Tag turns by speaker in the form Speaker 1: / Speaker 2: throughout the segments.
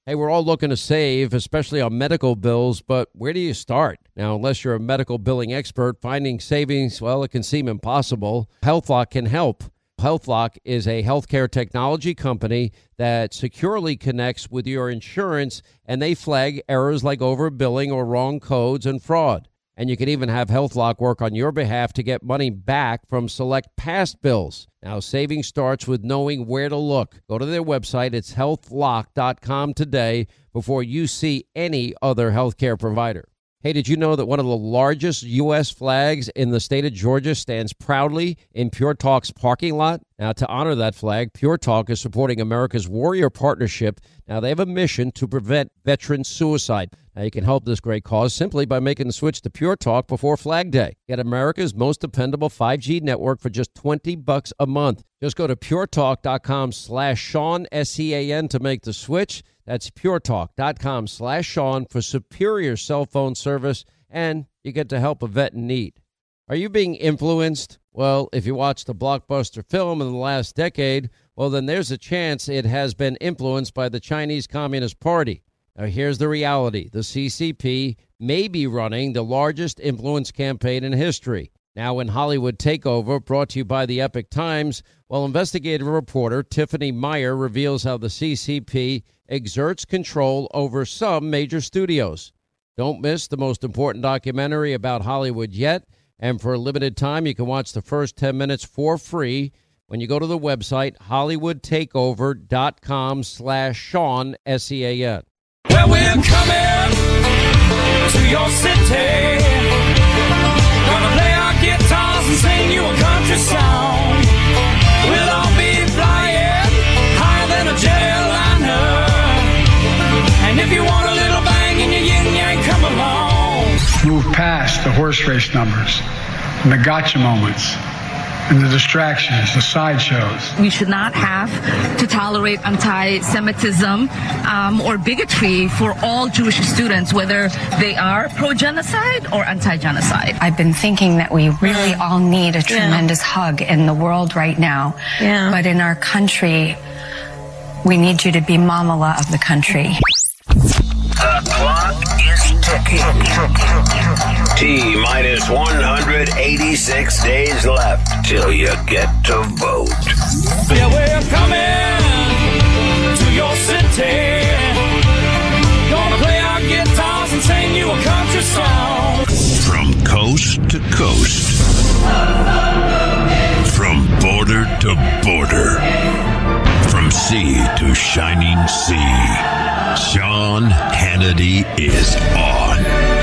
Speaker 1: Hey, we're all looking to save, especially on medical bills, but where do you start? Now, unless you're a medical billing expert, finding savings, well, it can seem impossible. HealthLock can help. HealthLock is a healthcare technology company that securely connects with your insurance, and they flag errors like overbilling or wrong codes and fraud. And you can even have HealthLock work on your behalf to get money back from select past bills. Now, saving starts with knowing where to look. Go to their website. It's healthlock.com today before you see any other healthcare provider. Hey, did you know that one of the largest U.S. flags in the state of Georgia stands proudly in Pure Talk's parking lot? Now, to honor that flag, Pure Talk is supporting America's Warrior Partnership. Now, they have a mission to prevent veteran suicide. Now, you can help this great cause simply by making the switch to Pure Talk before Flag Day. Get America's most dependable 5G network for just $20 a month. Just go to puretalk.com/Sean, S-E-A-N, to make the switch. That's puretalk.com/Sean for superior cell phone service, and you get to help a vet in need. Are you being influenced? Well, if you watched a blockbuster film in the last decade, well, then there's a chance it has been influenced by the Chinese Communist Party. Now, here's the reality. The CCP may be running the largest influence campaign in history. Now, in Hollywood Takeover, brought to you by the Epic Times, well, investigative reporter Tiffany Meyer reveals how the CCP exerts control over some major studios. Don't miss the most important documentary about Hollywood yet. And for a limited time, you can watch the first 10 minutes for free when you go to the website hollywoodtakeover.com/Sean, S-E-A-N.
Speaker 2: Well, we're coming to your city. Gonna play our guitars and sing you a country song. We'll all be flying higher than a jetliner. And if you want a little bang in your yin-yang, come along.
Speaker 3: Move past the horse race numbers and the gotcha moments and the distractions, the sideshows.
Speaker 4: We should not have to tolerate anti-Semitism or bigotry for all Jewish students, whether they are pro-genocide or anti-genocide.
Speaker 5: I've been thinking that we really all need a tremendous hug in the world right now.
Speaker 6: Yeah.
Speaker 5: But in our country, we need you to be Mamala of the country.
Speaker 7: The clock is ticking. T-minus 186 days left till you get to vote.
Speaker 2: Yeah, we're coming to your city. Gonna play our guitars and sing you a country song.
Speaker 8: From coast to coast. From border to border. From sea to shining sea. Sean Hannity is on.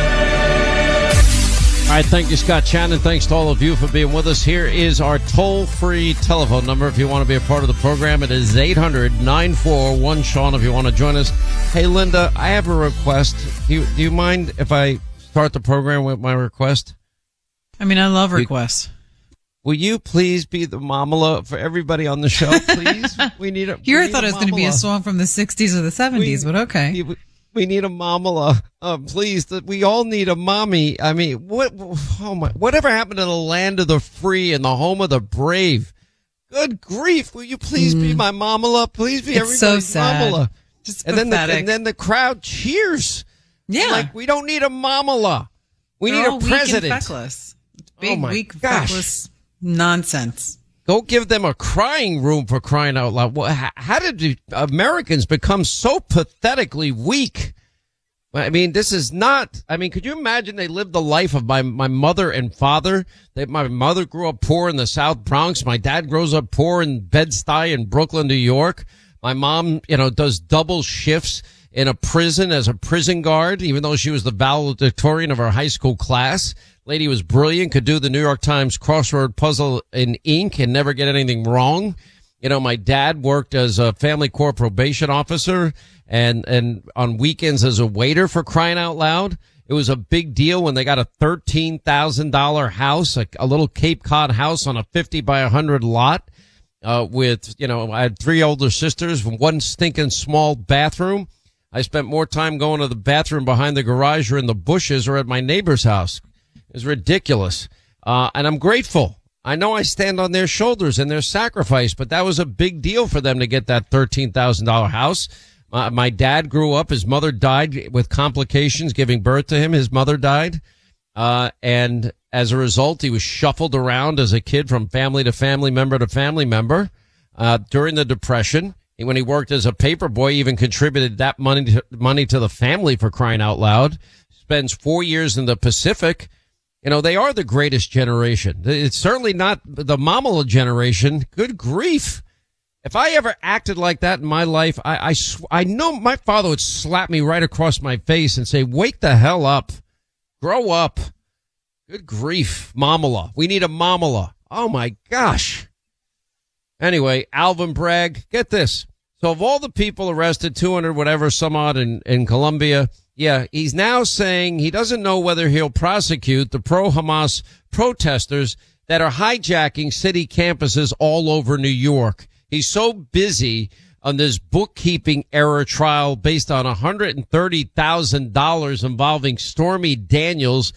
Speaker 1: All right, thank you, Scott Shannon. Thanks to all of you for being with us. Here is our toll-free telephone number if you want to be a part of the program. It is 800-941-SEAN if you want to join us. Hey, Linda, I have a request. Do you mind if I start the program with my request?
Speaker 9: I mean, I love requests.
Speaker 1: Will you please be the mamala for everybody on the show, please? We need a.
Speaker 9: You thought it was going to be a song from the 60s or the 70s, but okay.
Speaker 1: We need a mamala. Please, we all need a mommy. I mean, whatever happened to the land of the free and the home of the brave? Good grief. Will you please be my mamala? Please be everybody's
Speaker 9: so sad.
Speaker 1: mamala.
Speaker 9: Just
Speaker 1: and then the crowd cheers.
Speaker 9: Yeah.
Speaker 1: Like, we don't need a mamala. We need a president.
Speaker 9: Weak and feckless. Big, weak,
Speaker 1: gosh.
Speaker 9: feckless nonsense.
Speaker 1: Go give them a crying room, for crying out loud. How did Americans become so pathetically weak? I mean, this is not, could you imagine they lived the life of my mother and father? My mother grew up poor in the South Bronx. My dad grows up poor in Bed-Stuy in Brooklyn, New York. My mom, does double shifts in a prison as a prison guard, even though she was the valedictorian of her high school class. Lady was brilliant, could do the New York Times crossword puzzle in ink and never get anything wrong. My dad worked as a family court probation officer and on weekends as a waiter, for crying out loud. It was a big deal when they got a $13,000 house, a little Cape Cod house on a 50 by 100 lot, with, I had 3 older sisters, one stinking small bathroom. I spent more time going to the bathroom behind the garage or in the bushes or at my neighbor's house. It was ridiculous. And I'm grateful. I know I stand on their shoulders and their sacrifice, but that was a big deal for them to get that $13,000 house. My dad grew up. His mother died with complications giving birth to him. His mother died. And as a result, he was shuffled around as a kid from family to family member to family member. During the Depression, when he worked as a paper boy, he even contributed that money to the family, for crying out loud. Spends 4 years in the Pacific. You know, they are the greatest generation. It's certainly not the Mamala generation. Good grief. If I ever acted like that in my life, I know my father would slap me right across my face and say, wake the hell up. Grow up. Good grief. Mamala. We need a Mamala. Oh my gosh. Anyway, Alvin Bragg, get this. So of all the people arrested, 200 whatever some odd in Colombia, yeah, he's now saying he doesn't know whether he'll prosecute the pro-Hamas protesters that are hijacking city campuses all over New York. He's so busy on this bookkeeping error trial based on $130,000 involving Stormy Daniels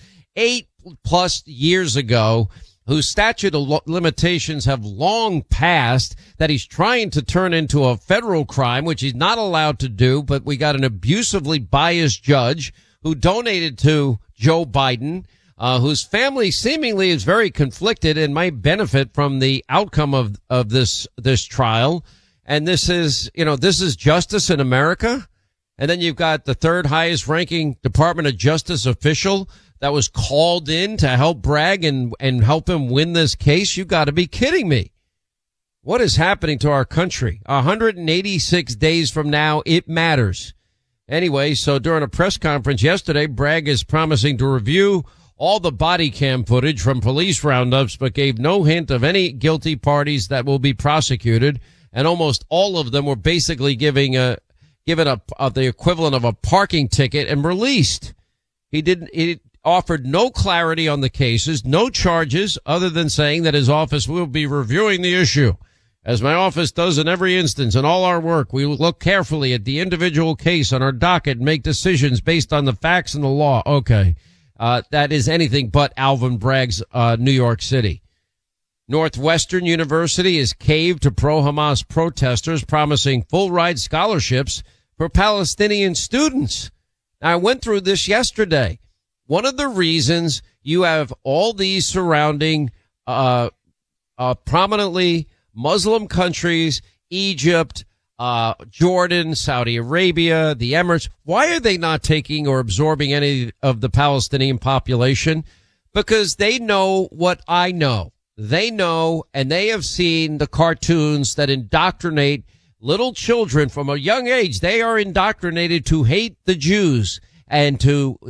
Speaker 1: 8+ years ago, whose statute of limitations have long passed, that he's trying to turn into a federal crime, which he's not allowed to do. But we got an abusively biased judge who donated to Joe Biden, whose family seemingly is very conflicted and might benefit from the outcome of this trial. And this is justice in America. And then you've got the third highest ranking Department of Justice official that was called in to help Bragg and help him win this case. You got to be kidding me. What is happening to our country? 186 days from now, it matters. Anyway, so during a press conference yesterday, Bragg is promising to review all the body cam footage from police roundups, but gave no hint of any guilty parties that will be prosecuted. And almost all of them were basically given the equivalent of a parking ticket and released. He offered no clarity on the cases, no charges, other than saying that his office will be reviewing the issue. As my office does in every instance in all our work, we will look carefully at the individual case on our docket and make decisions based on the facts and the law. Okay. That is anything but Alvin Bragg's New York City. Northwestern University has caved to pro-Hamas protesters, promising full ride scholarships for Palestinian students. Now, I went through this yesterday. One of the reasons you have all these surrounding prominently Muslim countries, Egypt, Jordan, Saudi Arabia, the Emirates, why are they not taking or absorbing any of the Palestinian population? Because they know what I know. They know, and they have seen the cartoons that indoctrinate little children from a young age. They are indoctrinated to hate the Jews and to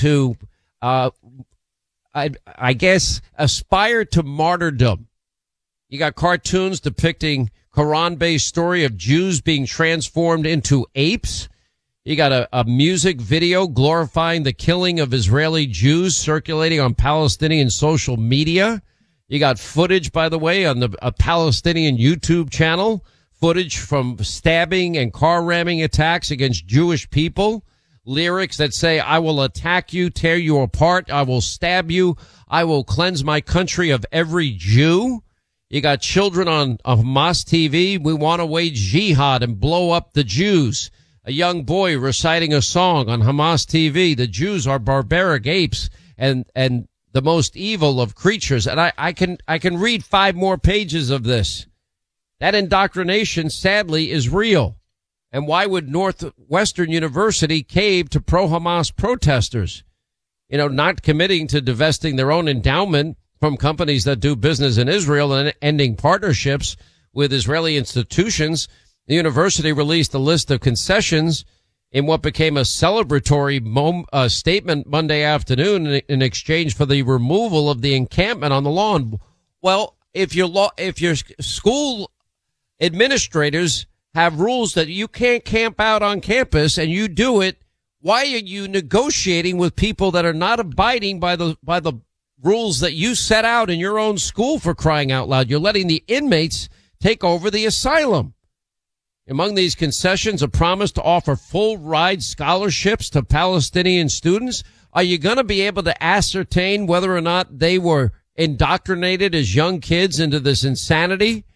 Speaker 1: I guess aspire to martyrdom. You got cartoons depicting Quran-based story of Jews being transformed into apes. You got a music video glorifying the killing of Israeli Jews circulating on Palestinian social media. You got footage, by the way, on a Palestinian YouTube channel, footage from stabbing and car ramming attacks against Jewish people. Lyrics that say, I will attack you, tear you apart. I will stab you. I will cleanse my country of every Jew. You got children on Hamas TV. We want to wage jihad and blow up the Jews. A young boy reciting a song on Hamas TV. The Jews are barbaric apes and the most evil of creatures. And I can read 5 more pages of this. That indoctrination, sadly, is real. And why would Northwestern University cave to pro-Hamas protesters? Not committing to divesting their own endowment from companies that do business in Israel and ending partnerships with Israeli institutions. The university released a list of concessions in what became a celebratory statement Monday afternoon in exchange for the removal of the encampment on the lawn. Well, if your school administrators have rules that you can't camp out on campus and you do it, why are you negotiating with people that are not abiding by the rules that you set out in your own school, for crying out loud? You're letting the inmates take over the asylum. Among these concessions, a promise to offer full ride scholarships to Palestinian students. Are you going to be able to ascertain whether or not they were indoctrinated as young kids into this insanity?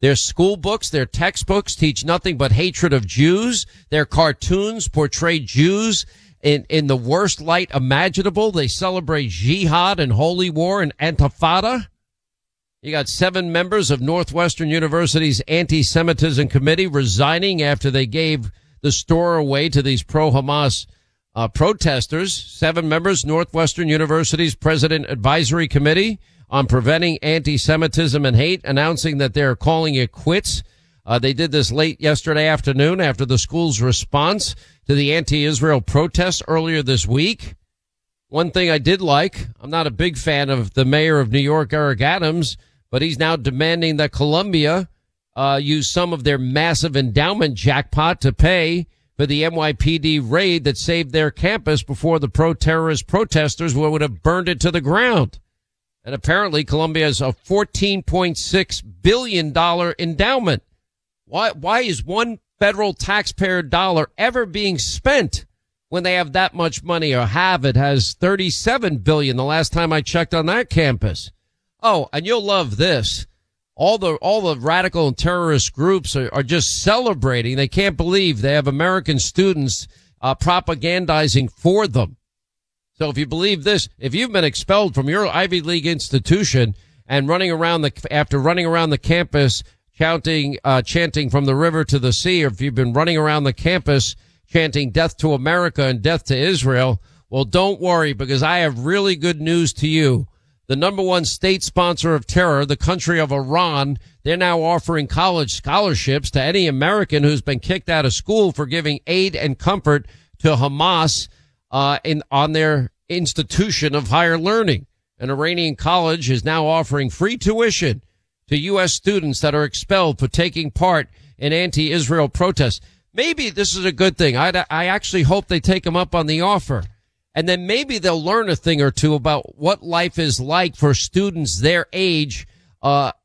Speaker 1: Their school books, their textbooks teach nothing but hatred of Jews. Their cartoons portray Jews in the worst light imaginable. They celebrate jihad and holy war and Antifada. You got 7 members of Northwestern University's anti-Semitism committee resigning after they gave the store away to these pro-Hamas protesters. 7 members, Northwestern University's President Advisory Committee on Preventing Anti-Semitism and Hate, announcing that they're calling it quits. They did this late yesterday afternoon after the school's response to the anti-Israel protests earlier this week. One thing I did like, I'm not a big fan of the mayor of New York, Eric Adams, but he's now demanding that Columbia use some of their massive endowment jackpot to pay for the NYPD raid that saved their campus before the pro-terrorist protesters would have burned it to the ground. And apparently Columbia has a $14.6 billion endowment. Why is one federal taxpayer dollar ever being spent when they have that much money? Or Harvard has $37 billion the last time I checked on that campus. Oh, and you'll love this. All the radical and terrorist groups are just celebrating. They can't believe they have American students propagandizing for them. So if you believe this, if you've been expelled from your Ivy League institution and after running around the campus chanting from the river to the sea, or if you've been running around the campus chanting death to America and death to Israel, well, don't worry, because I have really good news to you. The number one state sponsor of terror, the country of Iran, they're now offering college scholarships to any American who's been kicked out of school for giving aid and comfort to Hamas on their institution of higher learning. An Iranian college is now offering free tuition to U.S. students that are expelled for taking part in anti-Israel protests. Maybe this is a good thing. I actually hope they take them up on the offer. And then maybe they'll learn a thing or two about what life is like for students their age on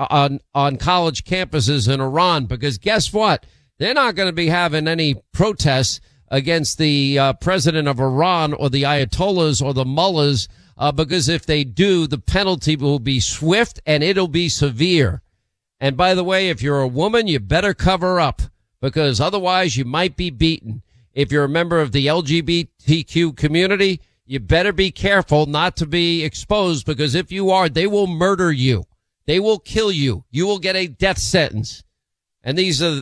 Speaker 1: college campuses in Iran. Because guess what? They're not going to be having any protests against the president of Iran or the Ayatollahs or the mullahs, because if they do, the penalty will be swift and it'll be severe. And by the way, if you're a woman, you better cover up, because otherwise you might be beaten. If you're a member of the LGBTQ community, you better be careful not to be exposed, because if you are, they will murder you. They will kill you. You will get a death sentence. And these are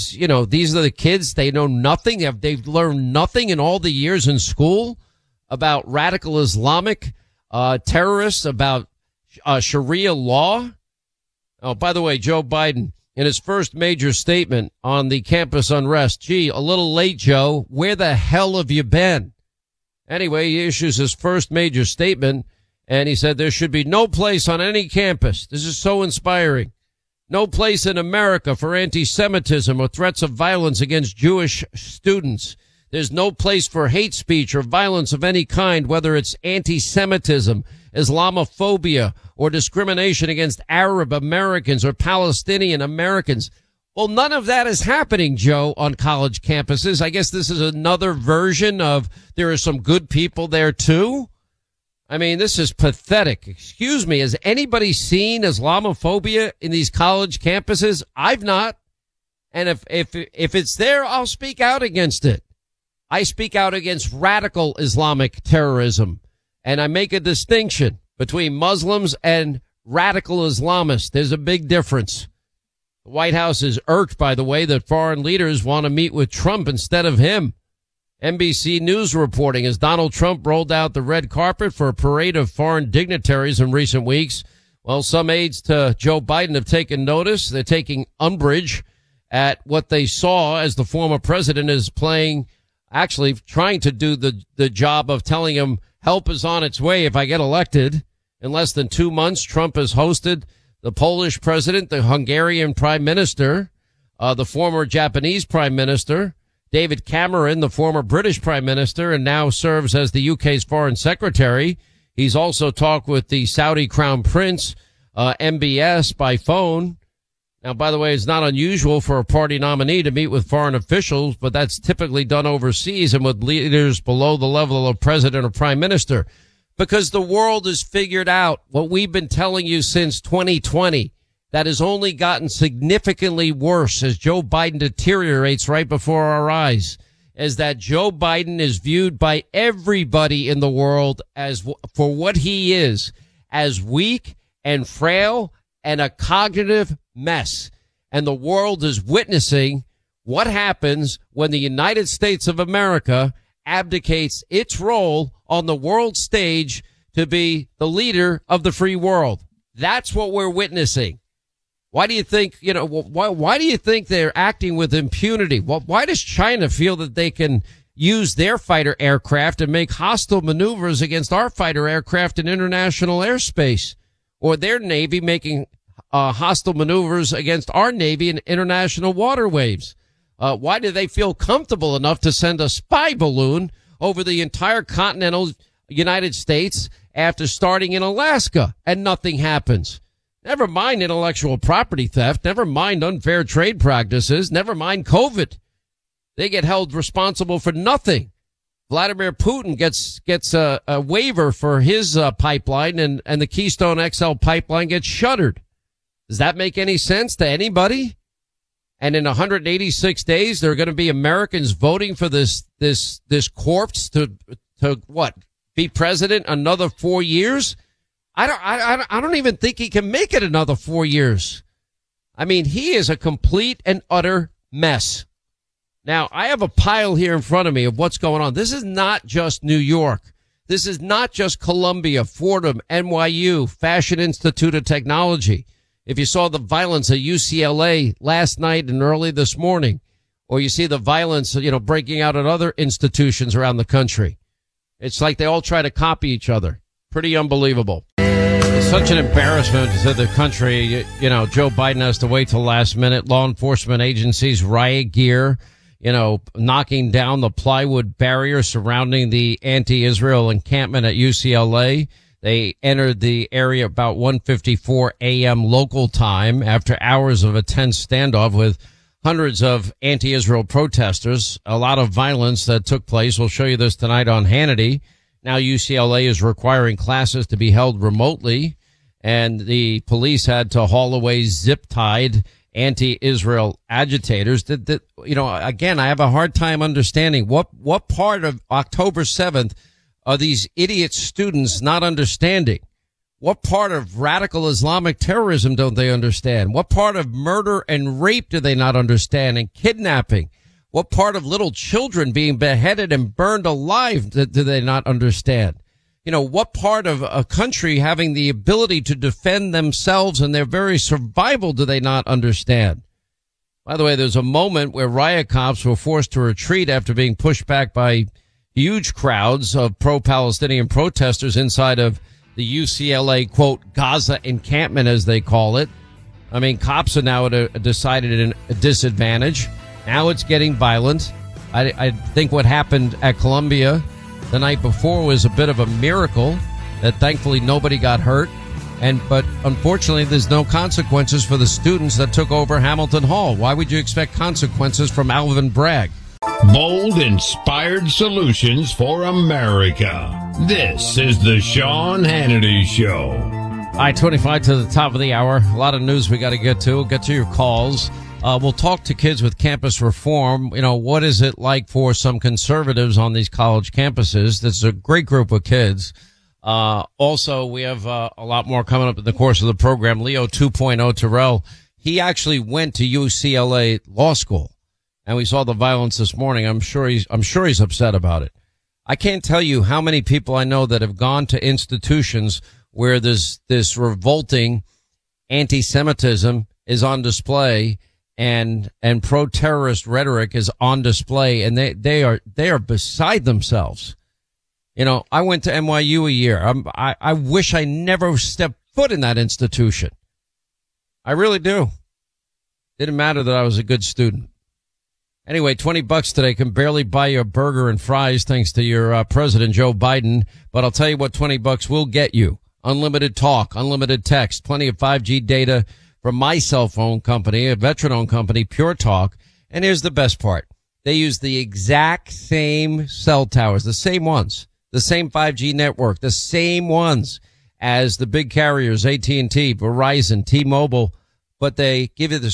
Speaker 1: the kids. They know nothing. They've learned nothing in all the years in school about radical Islamic terrorists, about Sharia law. Oh, by the way, Joe Biden, in his first major statement on the campus unrest, gee, a little late, Joe. Where the hell have you been? Anyway, he issues his first major statement, and he said there should be no place on any campus. This is so inspiring. No place in America for anti-Semitism or threats of violence against Jewish students. There's no place for hate speech or violence of any kind, whether it's anti-Semitism, Islamophobia, or discrimination against Arab Americans or Palestinian Americans. Well, none of that is happening, Joe, on college campuses. I guess this is another version of there are some good people there, too. I mean, this is pathetic. Excuse me. Has anybody seen Islamophobia in these college campuses? I've not. And if it's there, I'll speak out against it. I speak out against radical Islamic terrorism. And I make a distinction between Muslims and radical Islamists. There's a big difference. The White House is irked, by the way, that foreign leaders want to meet with Trump instead of him. NBC News reporting as Donald Trump rolled out the red carpet for a parade of foreign dignitaries in recent weeks. Well, some aides to Joe Biden have taken notice. They're taking umbrage at what they saw as the former president is actually trying to do the job of telling him help is on its way if I get elected. In less than 2 months, Trump has hosted the Polish president, the Hungarian prime minister, the former Japanese prime minister, David Cameron, the former British prime minister, and now serves as the UK's foreign secretary. He's also talked with the Saudi crown prince, MBS, by phone. Now, by the way, it's not unusual for a party nominee to meet with foreign officials, but that's typically done overseas and with leaders below the level of president or prime minister, because the world has figured out what we've been telling you since 2020. that has only gotten significantly worse as Joe Biden deteriorates right before our eyes, is that Joe Biden is viewed by everybody in the world as for what he is, as weak and frail and a cognitive mess. And the world is witnessing what happens when the United States of America abdicates its role on the world stage to be the leader of the free world. That's what we're witnessing. Why do you think, why do you think they're acting with impunity? Well, why does China feel that they can use their fighter aircraft and make hostile maneuvers against our fighter aircraft in international airspace, or their Navy making hostile maneuvers against our Navy in international waterways? Why do they feel comfortable enough to send a spy balloon over the entire continental United States after starting in Alaska and nothing happens? Never mind intellectual property theft. Never mind unfair trade practices. Never mind COVID. They get held responsible for nothing. Vladimir Putin gets a waiver for his pipeline, and the Keystone XL pipeline gets shuttered. Does that make any sense to anybody? And in 186 days, there are going to be Americans voting for this corpse to what? Be president another 4 years? I don't even think he can make it another 4 years. I mean, he is a complete and utter mess. Now, I have a pile here in front of me of what's going on. This is not just New York. This is not just Columbia, Fordham, NYU, Fashion Institute of Technology. If you saw the violence at UCLA last night and early this morning, or you see the violence, breaking out at other institutions around the country, it's like they all try to copy each other. Pretty unbelievable. It's such an embarrassment to the country. Joe Biden has to wait till last minute. Law enforcement agencies, riot gear, knocking down the plywood barrier surrounding the anti-Israel encampment at UCLA. They entered the area about 1:54 a.m. local time after hours of a tense standoff with hundreds of anti-Israel protesters. A lot of violence that took place. We'll show you this tonight on Hannity. Now UCLA is requiring classes to be held remotely, and the police had to haul away zip-tied anti-Israel agitators. Again, I have a hard time understanding what part of October 7th are these idiot students not understanding? What part of radical Islamic terrorism don't they understand? What part of murder and rape do they not understand, and kidnapping? What part of little children being beheaded and burned alive do they not understand? What part of a country having the ability to defend themselves and their very survival do they not understand? By the way, there's a moment where riot cops were forced to retreat after being pushed back by huge crowds of pro-Palestinian protesters inside of the UCLA, quote, Gaza encampment, as they call it. I mean, cops are now at a decided disadvantage. Now it's getting violent. I think what happened at Columbia the night before was a bit of a miracle that thankfully nobody got hurt. But unfortunately, there's no consequences for the students that took over Hamilton Hall. Why would you expect consequences from Alvin Bragg?
Speaker 8: Bold, inspired solutions for America. This is the Sean Hannity Show.
Speaker 1: I-25 to the top of the hour. A lot of news we got to get to. We'll get to your calls. We'll talk to kids with campus reform. What is it like for some conservatives on these college campuses? This is a great group of kids. Also, we have a lot more coming up in the course of the program. Leo 2.0 Terrell, he actually went to UCLA Law School, and we saw the violence this morning. I'm sure he's upset about it. I can't tell you how many people I know that have gone to institutions where this revolting anti-Semitism is on display and pro-terrorist rhetoric is on display, and they are beside themselves. I went to NYU a year. I wish I never stepped foot in that institution. I really do. Didn't matter that I was a good student. Anyway, $20 today can barely buy you a burger and fries thanks to your President Joe Biden. But I'll tell you what $20 will get you. Unlimited talk, unlimited text, plenty of 5G data from my cell phone company, a veteran-owned company, Pure Talk. And here's the best part. They use the exact same cell towers, the same ones, the same 5G network, the same ones as the big carriers, AT&T, Verizon, T-Mobile, but they give you the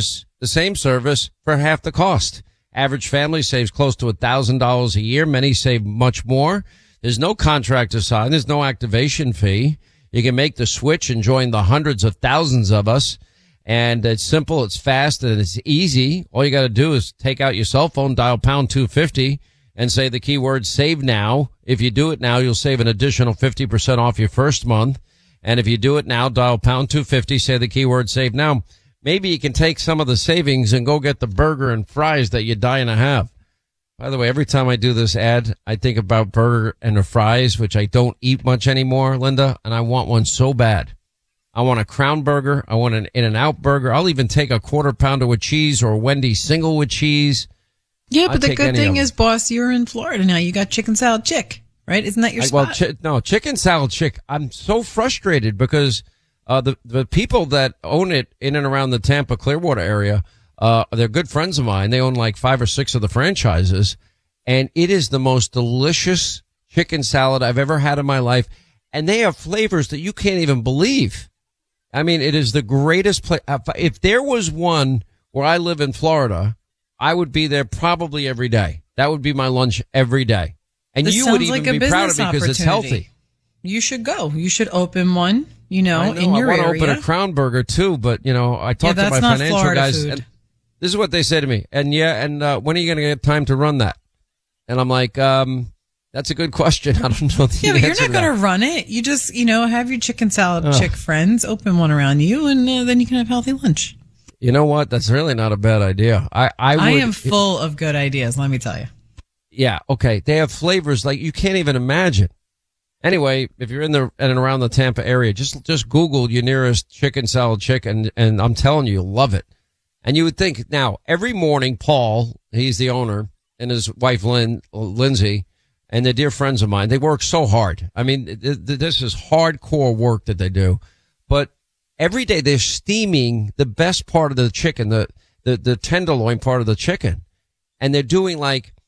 Speaker 1: same service for half the cost. Average family saves close to $1,000 a year. Many save much more. There's no contract to sign. There's no activation fee. You can make the switch and join the hundreds of thousands of us. And it's simple, it's fast, and it's easy. All you got to do is take out your cell phone, dial pound 250, and say the keyword save now. If you do it now, you'll save an additional 50% off your first month. And if you do it now, dial pound 250, say the keyword save now. Maybe you can take some of the savings and go get the burger and fries that you're dying to have. By the way, every time I do this ad, I think about burger and the fries, which I don't eat much anymore, Linda, and I want one so bad. I want a Crown Burger. I want an In-N-Out burger. I'll even take a quarter pounder with cheese or a Wendy's single with cheese.
Speaker 9: Yeah, but the good thing is, boss, you're in Florida now. You got chicken salad chick, right? Isn't that your spot?
Speaker 1: Well, chicken salad chick. I'm so frustrated because the people that own it in and around the Tampa Clearwater area, they're good friends of mine. They own like 5 or 6 of the franchises, and it is the most delicious chicken salad I've ever had in my life. And they have flavors that you can't even believe. I mean, it is the greatest place. If there was one where I live in Florida, I would be there probably every day. That would be my lunch every day. And
Speaker 9: this
Speaker 1: you would
Speaker 9: sounds
Speaker 1: even
Speaker 9: like
Speaker 1: be proud of me because it's healthy.
Speaker 9: You should go. You should open one, in your area.
Speaker 1: I want to open a Crown Burger too, but I talked to my financial
Speaker 9: Florida
Speaker 1: guys.
Speaker 9: food.
Speaker 1: And this is what they say to me. And when are you going to get time to run that? And I'm like, that's a good question. I don't know the answer.
Speaker 9: Yeah, but you're not going to run it. You just, have your chicken salad chick friends open one around you, and then you can have healthy lunch.
Speaker 1: You know what? That's really not a bad idea. I
Speaker 9: am full of good ideas, let me tell you.
Speaker 1: Yeah, okay. They have flavors like you can't even imagine. Anyway, if you're in and around the Tampa area, just Google your nearest chicken salad chick, and I'm telling you, you'll love it. And you would think, now, every morning, Paul, he's the owner, and his wife, Lindsay, and they're dear friends of mine. They work so hard. I mean, this is hardcore work that they do. But every day they're steaming the best part of the chicken, the tenderloin part of the chicken. And they're doing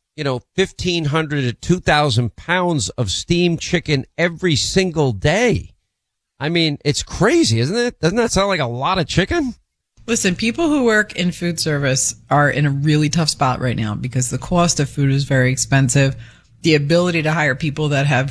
Speaker 1: 1,500 to 2,000 pounds of steamed chicken every single day. I mean, it's crazy, isn't it? Doesn't that sound like a lot of chicken?
Speaker 9: Listen, people who work in food service are in a really tough spot right now because the cost of food is very expensive. The ability to hire people that have,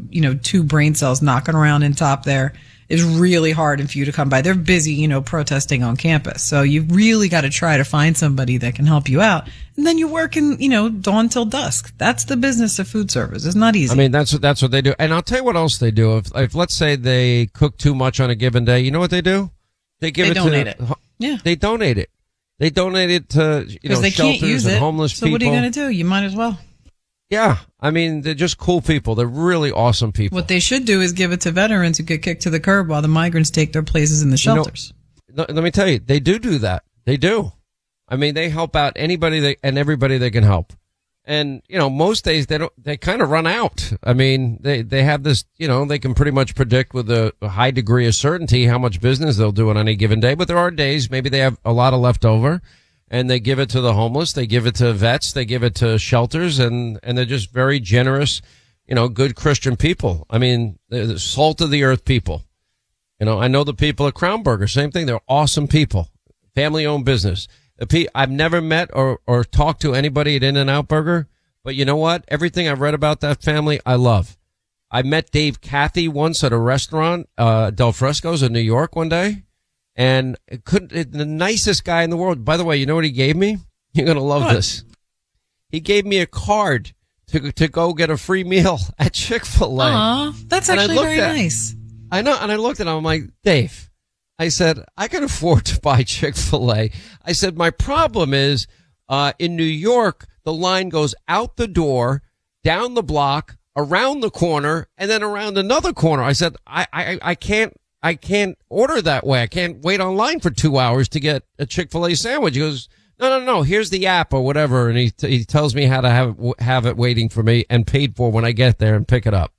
Speaker 9: 2 brain cells knocking around in top there is really hard for you to come by. They're busy, protesting on campus. So you really got to try to find somebody that can help you out. And then you work in, dawn till dusk. That's the business of food service. It's not easy.
Speaker 1: I mean, that's what they do. And I'll tell you what else they do. If let's say they cook too much on a given day, you know what they do? They donate it.
Speaker 9: Yeah.
Speaker 1: They donate it. They donate it to,
Speaker 9: they
Speaker 1: shelters
Speaker 9: can't use
Speaker 1: and
Speaker 9: it,
Speaker 1: homeless people.
Speaker 9: So what are you going to do? You might as well.
Speaker 1: Yeah. I mean, they're just cool people. They're really awesome people.
Speaker 9: What they should do is give it to veterans who get kicked to the curb while the migrants take their places in the shelters.
Speaker 1: Let me tell you, they do that. They do. I mean, they help out anybody and everybody they can help. And, most days they kind of run out. I mean, they have this, they can pretty much predict with a high degree of certainty how much business they'll do on any given day. But there are days maybe they have a lot of leftover. And they give it to the homeless, they give it to vets, they give it to shelters, and they're just very generous, good Christian people. I mean, they're the salt of the earth people. I know the people at Crown Burger, same thing. They're awesome people, family-owned business. I've never met or talked to anybody at In-N-Out Burger, but you know what? Everything I've read about that family, I love. I met Dave Cathy once at a restaurant, Del Fresco's in New York one day. And the nicest guy in the world. By the way, you know what he gave me? You're going to love this. He gave me a card to go get a free meal at Chick-fil-A.
Speaker 9: Aw, that's actually very nice.
Speaker 1: I know. And I looked at him. I'm like, Dave, I said, I can afford to buy Chick-fil-A. I said, my problem is, in New York, the line goes out the door, down the block, around the corner, and then around another corner. I said, I can't order that way. I can't wait online for 2 hours to get a Chick-fil-A sandwich. He goes, no. Here's the app or whatever. And he tells me how to have it waiting for me and paid for when I get there and pick it up.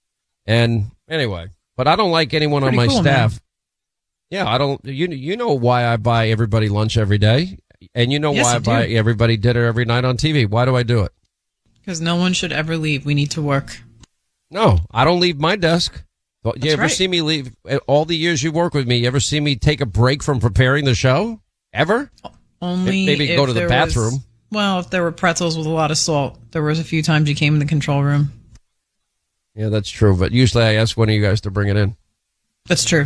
Speaker 1: And anyway, but I don't like anyone on my staff. Man. Yeah, I don't, you know why I buy everybody lunch every day. And you know why I buy everybody dinner every night on TV. Why do I do it?
Speaker 9: Because no one should ever leave. We need to work.
Speaker 1: No, I don't leave my desk. But you ever see me leave all the years you work with me? You ever see me take a break from preparing the show? Ever?
Speaker 9: Only
Speaker 1: maybe go to the bathroom.
Speaker 9: If there were pretzels with a lot of salt, there was a few times you came in the control room.
Speaker 1: Yeah, that's true. But usually I ask one of you guys to bring it in.
Speaker 9: That's true.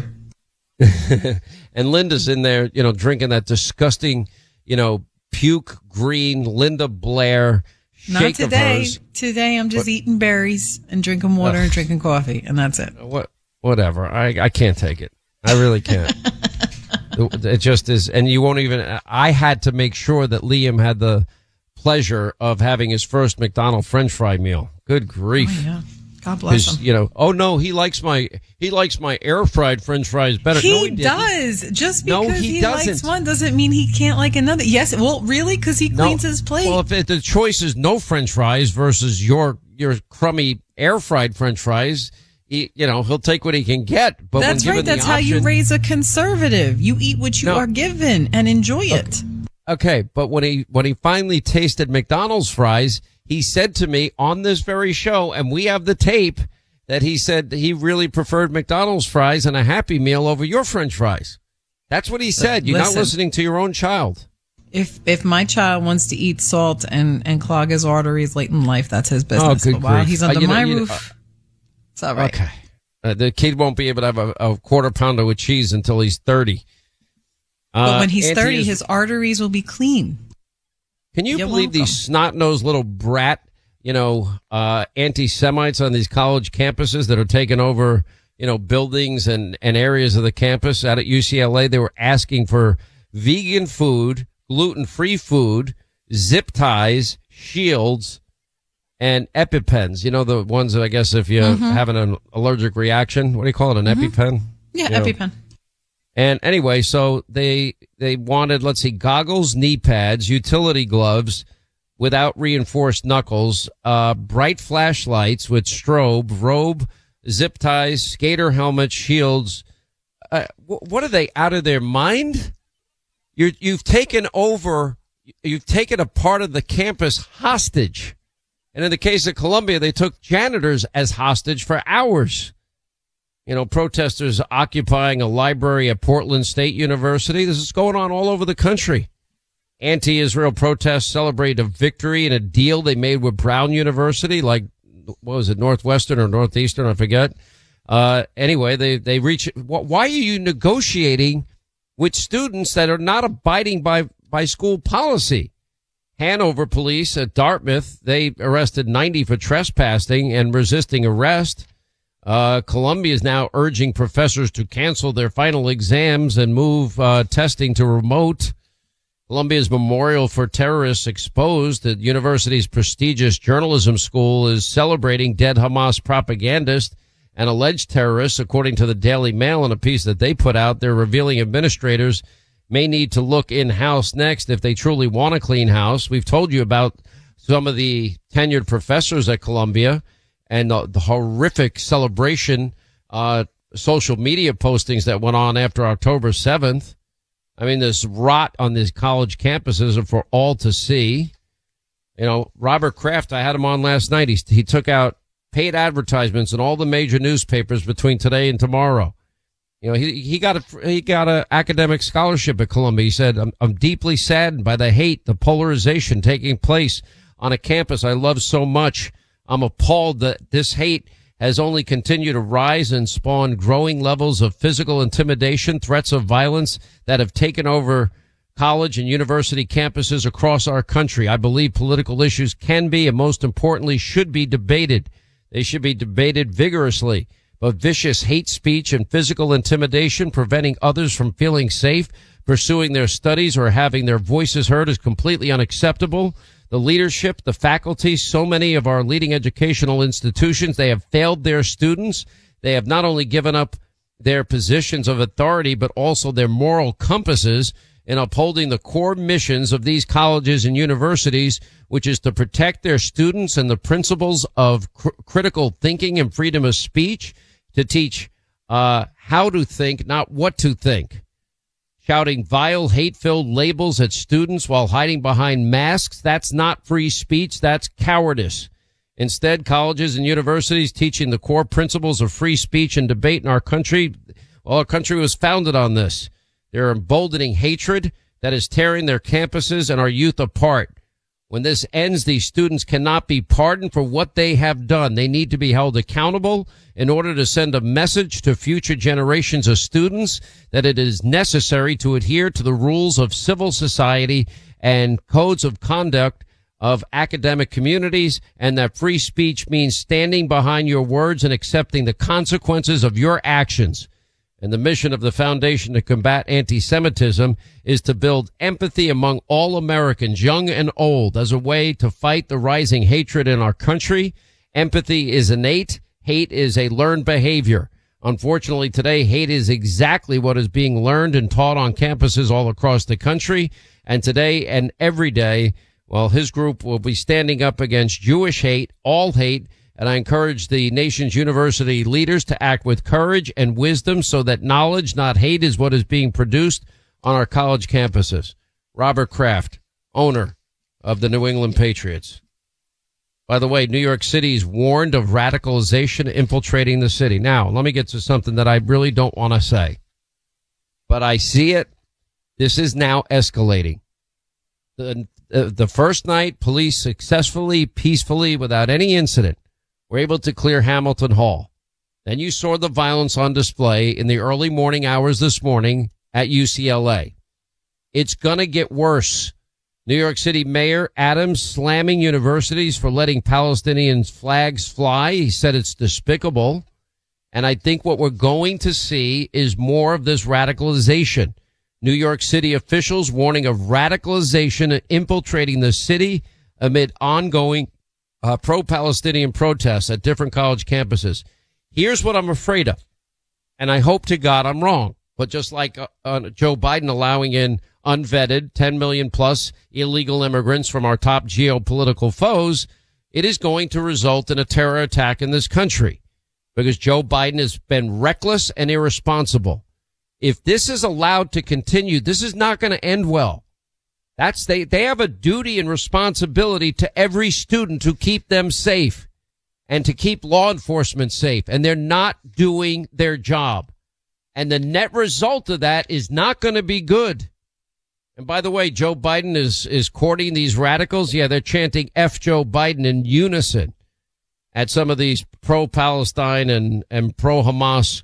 Speaker 1: And Linda's in there, drinking that disgusting, puke green Linda Blair shake
Speaker 9: Not today.
Speaker 1: of hers.
Speaker 9: Today I'm just eating berries and drinking water and drinking coffee, and that's it.
Speaker 1: Whatever. I can't take it. I really can't. It just is. And you won't even. I had to make sure that Liam had the pleasure of having his first McDonald's French fry meal. Good grief.
Speaker 9: Oh, yeah. God bless him.
Speaker 1: Oh no, he likes my air fried French fries better.
Speaker 9: He does. Just because he likes one doesn't mean he can't like another. Yes, well, really, because he cleans his plate.
Speaker 1: Well, if the choice is no French fries versus your crummy air fried French fries, he'll take what he can get. But
Speaker 9: that's right. That's how you raise a conservative. You eat what you are given and enjoy it.
Speaker 1: Okay, but when he finally tasted McDonald's fries, he said to me on this very show, and we have the tape, that he said he really preferred McDonald's fries and a Happy Meal over your French fries. That's what he said. You're not listening to your own child.
Speaker 9: If my child wants to eat salt and clog his arteries late in life, that's his business. But while he's under my roof, it's all right.
Speaker 1: Okay. The kid won't be able to have a quarter pounder with cheese until he's 30.
Speaker 9: But when he's 30, his arteries will be clean.
Speaker 1: Can you believe these snot-nosed little brat, anti-Semites on these college campuses that are taking over, buildings and areas of the campus out at UCLA? They were asking for vegan food, gluten-free food, zip ties, shields, and EpiPens. The ones that I guess if you're having an allergic reaction, what do you call it, an EpiPen?
Speaker 9: Yeah, EpiPen.
Speaker 1: And anyway, so they wanted, goggles, knee pads, utility gloves without reinforced knuckles, bright flashlights with strobe, robe, zip ties, skater helmets, shields. What are they, out of their mind? You've taken a part of the campus hostage. And in the case of Columbia, they took janitors as hostage for hours. Protesters occupying a library at Portland State University. This is going on all over the country. Anti-Israel protests celebrate a victory in a deal they made with Brown University, Northwestern or Northeastern, I forget. Anyway, they reach. Why are you negotiating with students that are not abiding by school policy? Hanover police at Dartmouth, they arrested 90 for trespassing and resisting arrest. Columbia is now urging professors to cancel their final exams and move testing to remote. Columbia's Memorial for Terrorists Exposed, the university's prestigious journalism school, is celebrating dead Hamas propagandists and alleged terrorists. According to the Daily Mail, in a piece that they put out, they're revealing administrators may need to look in-house next if they truly want a clean house. We've told you about some of the tenured professors at Columbia and the horrific celebration, social media postings that went on after October 7th. I mean, this rot on these college campuses are for all to see. Robert Kraft, I had him on last night. He took out paid advertisements in all the major newspapers between today and tomorrow. He got a academic scholarship at Columbia. He said, I'm deeply saddened by the hate, the polarization taking place on a campus I love so much. I'm appalled that this hate has only continued to rise and spawn growing levels of physical intimidation, threats of violence that have taken over college and university campuses across our country. I believe political issues can be, and most importantly, should be debated. They should be debated vigorously. But vicious hate speech and physical intimidation, preventing others from feeling safe, pursuing their studies, or having their voices heard is completely unacceptable. The leadership, the faculty, so many of our leading educational institutions, they have failed their students. They have not only given up their positions of authority, but also their moral compasses in upholding the core missions of these colleges and universities, which is to protect their students and the principles of critical thinking and freedom of speech, to teach how to think, not what to think. Shouting vile, hate-filled labels at students while hiding behind masks, that's not free speech, that's cowardice. Instead, colleges and universities teaching the core principles of free speech and debate in our country. Well, our country was founded on this. They're emboldening hatred that is tearing their campuses and our youth apart. When this ends, these students cannot be pardoned for what they have done. They need to be held accountable in order to send a message to future generations of students that it is necessary to adhere to the rules of civil society and codes of conduct of academic communities, and that free speech means standing behind your words and accepting the consequences of your actions. And the mission of the Foundation to Combat Anti-Semitism is to build empathy among all Americans, young and old, as a way to fight the rising hatred in our country. Empathy is innate. Hate is a learned behavior. Unfortunately, today, hate is exactly what is being learned and taught on campuses all across the country. And today and every day, well, his group will be standing up against Jewish hate, all hate. And I encourage the nation's university leaders to act with courage and wisdom so that knowledge, not hate, is what is being produced on our college campuses. Robert Kraft, owner of the New England Patriots. By the way, New York City is warned of radicalization infiltrating the city. Now, let me get to something that I really don't want to say, but I see it. This is now escalating. The first night, police successfully, peacefully, without any incident, were able to clear Hamilton Hall. Then you saw the violence on display in the early morning hours this morning at UCLA. It's going to get worse. New York City Mayor Adams slamming universities for letting Palestinian flags fly. He said it's despicable. And I think what we're going to see is more of this radicalization. New York City officials warning of radicalization infiltrating the city amid ongoing pro-Palestinian protests at different college campuses. Here's what I'm afraid of, and I hope to God I'm wrong. But just like Joe Biden allowing in unvetted 10 million plus illegal immigrants from our top geopolitical foes, it is going to result in a terror attack in this country because Joe Biden has been reckless and irresponsible. If this is allowed to continue, this is not going to end well. They have a duty and responsibility to every student to keep them safe and to keep law enforcement safe. And they're not doing their job. And the net result of that is not going to be good. And by the way, Joe Biden is courting these radicals. Yeah, they're chanting F Joe Biden in unison at some of these pro-Palestine and pro-Hamas,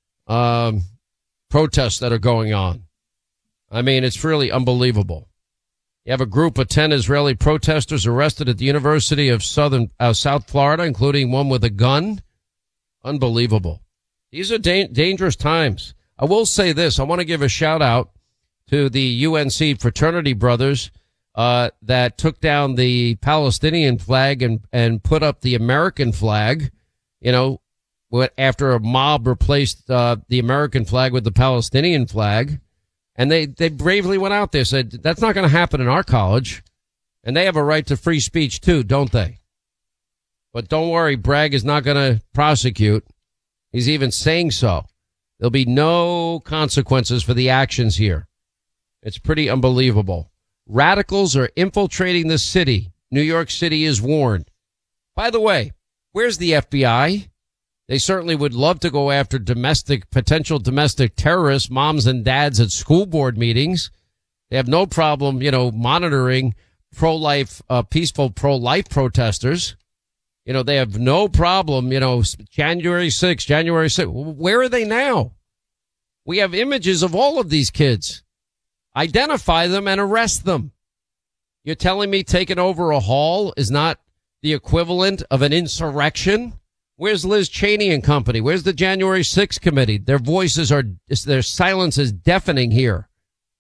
Speaker 1: protests that are going on. I mean, it's really unbelievable. You have a group of 10 Israeli protesters arrested at the University of South Florida, including one with a gun. Unbelievable. These are dangerous times. I will say this. I want to give a shout out to the UNC fraternity brothers that took down the Palestinian flag and put up the American flag, you know, after a mob replaced the American flag with the Palestinian flag. And they bravely went out there, said, that's not going to happen in our college. And they have a right to free speech, too, don't they? But don't worry, Bragg is not going to prosecute. He's even saying so. There'll be no consequences for the actions here. It's pretty unbelievable. Radicals are infiltrating the city. New York City is warned. By the way, where's the FBI? They certainly would love to go after potential domestic terrorists, moms and dads at school board meetings. They have no problem, monitoring peaceful pro-life protesters. They have no problem, January 6th. Where are they now? We have images of all of these kids. Identify them and arrest them. You're telling me taking over a hall is not the equivalent of an insurrection? Where's Liz Cheney and company? Where's the January 6th committee? Their silence is deafening here.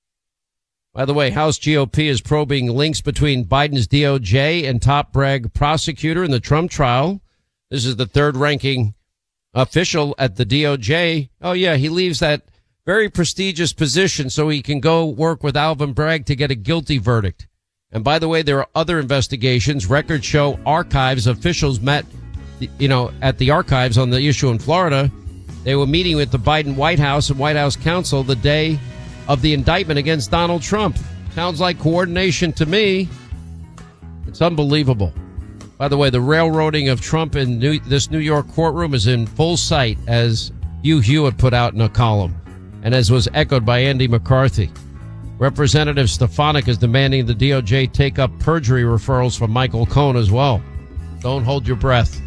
Speaker 1: By the way, House GOP is probing links between Biden's DOJ and top Bragg prosecutor in the Trump trial. This is the third ranking official at the DOJ. Oh yeah, he leaves that very prestigious position so he can go work with Alvin Bragg to get a guilty verdict. And by the way, there are other investigations. Records show archives officials met at the archives on the issue in Florida. They were meeting with the Biden White House and White House counsel the day of the indictment against Donald Trump. Sounds like coordination to me. It's unbelievable. By the way, the railroading of Trump in this New York courtroom is in full sight, as Hugh Hewitt put out in a column, and as was echoed by Andy McCarthy. Representative Stefanik is demanding the DOJ take up perjury referrals from Michael Cohen as well. Don't hold your breath.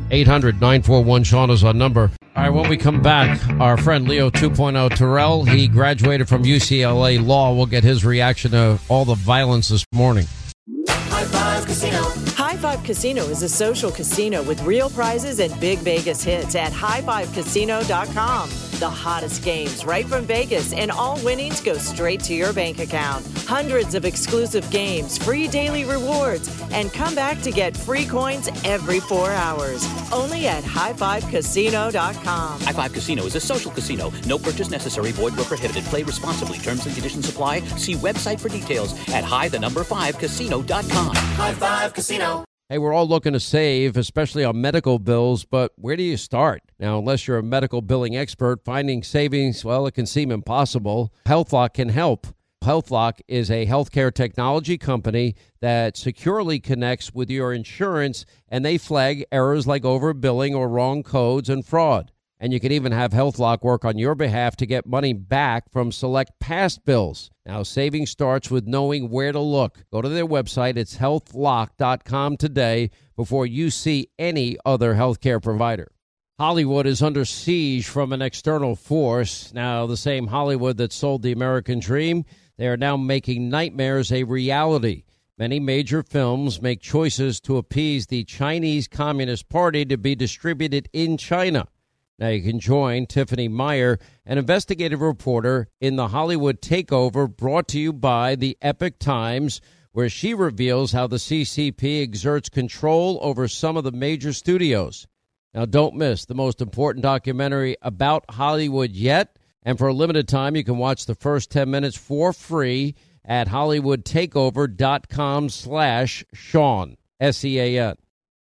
Speaker 1: 800-941-SEAN is our number. All right, when we come back, our friend Leo 2.0 Terrell, he graduated from UCLA Law. We'll get his reaction to all the violence this morning.
Speaker 6: High Five Casino. High Five Casino is a social casino with real prizes and big Vegas hits at highfivecasino.com. The hottest games right from Vegas, and all winnings go straight to your bank account. Hundreds of exclusive games, free daily rewards, and come back to get free coins every 4 hours. Only at highfivecasino.com.
Speaker 10: High Five Casino is a social casino. No purchase necessary. Void where prohibited. Play responsibly. Terms and conditions apply. See website for details at high5casino.com. High Five Casino.
Speaker 1: Hey, we're all looking to save, especially on medical bills, but where do you start? Now, unless you're a medical billing expert, finding savings, well, it can seem impossible. HealthLock can help. HealthLock is a healthcare technology company that securely connects with your insurance, and they flag errors like overbilling or wrong codes and fraud. And you can even have HealthLock work on your behalf to get money back from select past bills. Now, saving starts with knowing where to look. Go to their website. It's healthlock.com today before you see any other healthcare provider. Hollywood is under siege from an external force. Now, the same Hollywood that sold the American dream, they are now making nightmares a reality. Many major films make choices to appease the Chinese Communist Party to be distributed in China. Now you can join Tiffany Meyer, an investigative reporter in the Hollywood Takeover, brought to you by the Epoch Times, where she reveals how the CCP exerts control over some of the major studios. Now don't miss the most important documentary about Hollywood yet, and for a limited time you can watch the first 10 minutes for free at HollywoodTakeover.com/Sean, SEAN.